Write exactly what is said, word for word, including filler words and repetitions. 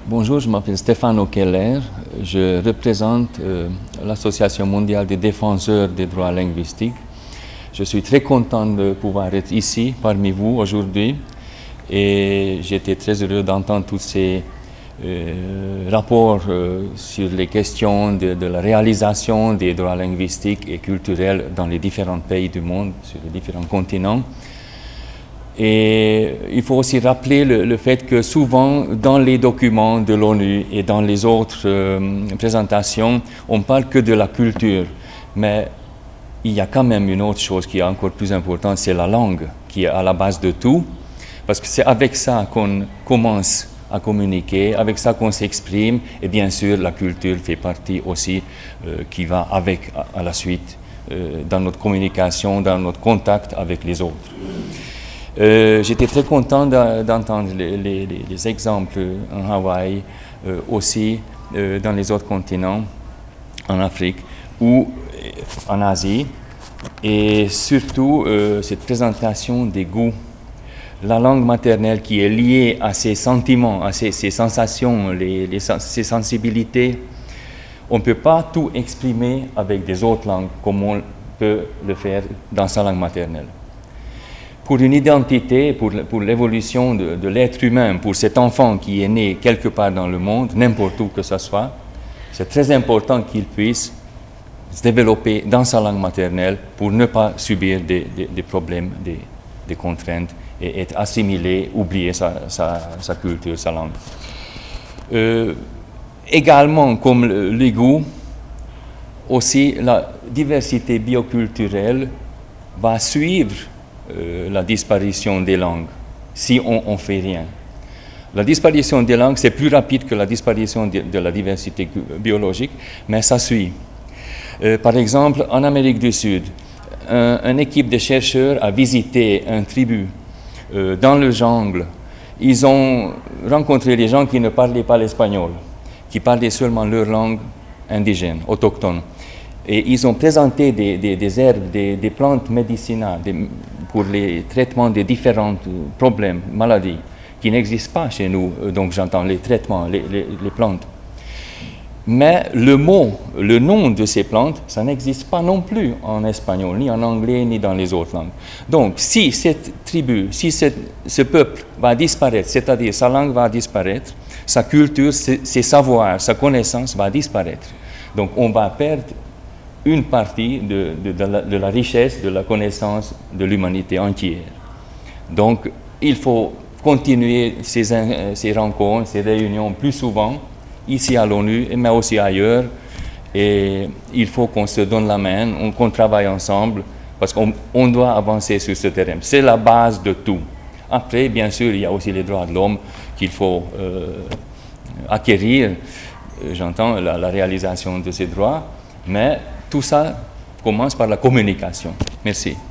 Bonjour, je m'appelle Stefano Keller. Je représente euh, l'Association mondiale des défenseurs des droits linguistiques. Je suis très content de pouvoir être ici parmi vous aujourd'hui et j'étais très heureux d'entendre tous ces euh, rapports euh, sur les questions de, de la réalisation des droits linguistiques et culturels dans les différents pays du monde, sur les différents continents. Et il faut aussi rappeler le, le fait que souvent, dans les documents de l'ONU et dans les autres euh, présentations, on ne parle que de la culture. Mais il y a quand même une autre chose qui est encore plus importante, c'est la langue, qui est à la base de tout. Parce que c'est avec ça qu'on commence à communiquer, avec ça qu'on s'exprime. Et bien sûr, la culture fait partie aussi euh, qui va avec à, à la suite euh, dans notre communication, dans notre contact avec les autres. Euh, J'étais très content d'entendre les, les, les exemples en Hawaï, euh, aussi euh, dans les autres continents, en Afrique ou en Asie, et surtout euh, cette présentation des goûts. La langue maternelle qui est liée à ses sentiments, à ses, ses sensations, les, les, ses sensibilités, on ne peut pas tout exprimer avec des autres langues comme on peut le faire dans sa langue maternelle. Pour une identité, pour, pour l'évolution de, de l'être humain, pour cet enfant qui est né quelque part dans le monde, n'importe où que ce soit, c'est très important qu'il puisse se développer dans sa langue maternelle pour ne pas subir des, des, des problèmes, des, des contraintes et être assimilé, oublier sa, sa, sa culture, sa langue. Euh, également, comme les goûts, aussi la diversité bioculturelle va suivre Euh, la disparition des langues, si on ne fait rien. La disparition des langues, c'est plus rapide que la disparition de, de la diversité biologique, mais ça suit. Euh, par exemple, en Amérique du Sud, un, une équipe de chercheurs a visité un tribu euh, dans le jungle. Ils ont rencontré des gens qui ne parlaient pas l'espagnol, qui parlaient seulement leur langue indigène, autochtone. Et ils ont présenté des, des, des herbes, des, des plantes médicinales des, pour les traitements des différents problèmes, maladies, qui n'existent pas chez nous, donc j'entends les traitements, les, les, les plantes. Mais le mot, le nom de ces plantes, ça n'existe pas non plus en espagnol, ni en anglais, ni dans les autres langues. Donc si cette tribu, si cette, ce peuple va disparaître, c'est-à-dire sa langue va disparaître, sa culture, ses, ses savoirs, sa connaissance va disparaître. Donc on va perdre une partie de, de, de, la, de la richesse, de la connaissance de l'humanité entière. Donc, il faut continuer ces, ces rencontres, ces réunions plus souvent, ici à l'ONU, mais aussi ailleurs. Et il faut qu'on se donne la main, qu'on travaille ensemble, parce qu'on on doit avancer sur ce terrain. C'est la base de tout. Après, bien sûr, il y a aussi les droits de l'homme qu'il faut euh, acquérir. J'entends la, la réalisation de ces droits, mais tout ça commence par la communication. Merci.